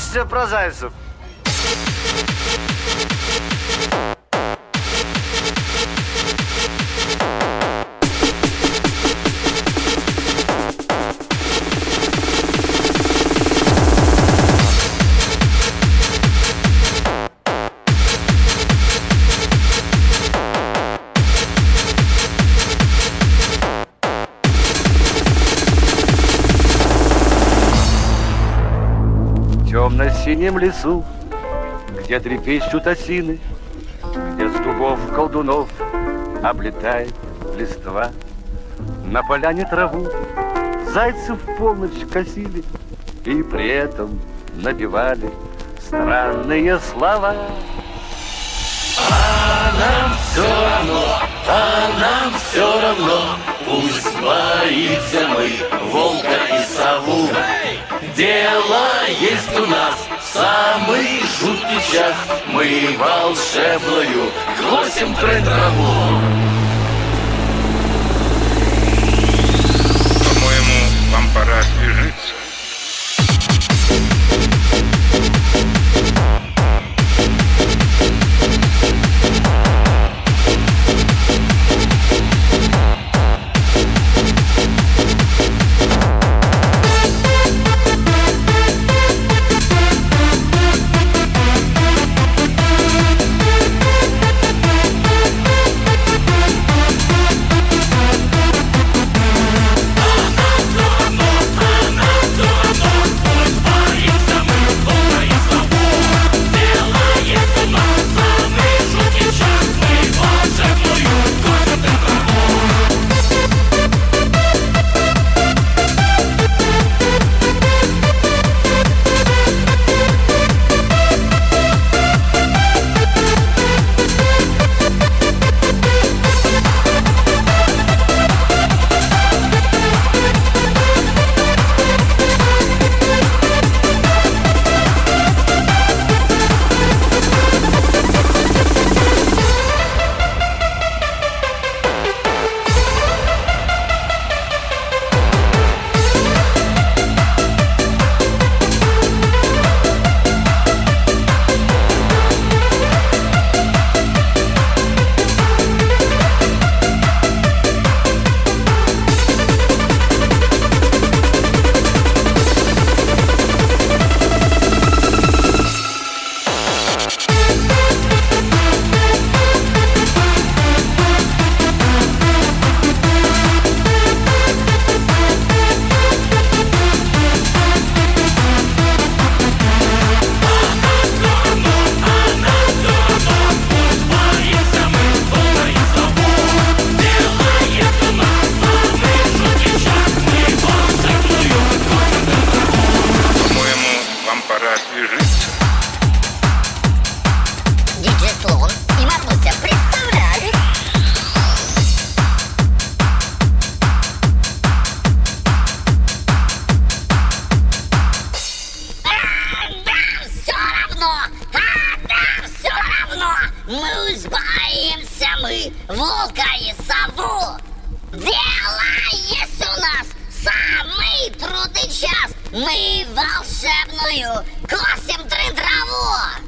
Наешься про зайцев? В темно-синем лесу, где трепещут осины, где с дубов колдунов облетает листва, на поляне траву зайцы в полночь косили и при этом напевали странные слова. А нам все равно, пусть боимся мы волка и сову. Дело есть у нас в самый жуткий час, мы волшебную косим траву. По-моему, вам пора освежиться. Диджей-слон и Маруся представляют. Нам все равно, мы боимся мы волка и сову. Дело есть у нас самый трудный час, мы волшебную косим траву.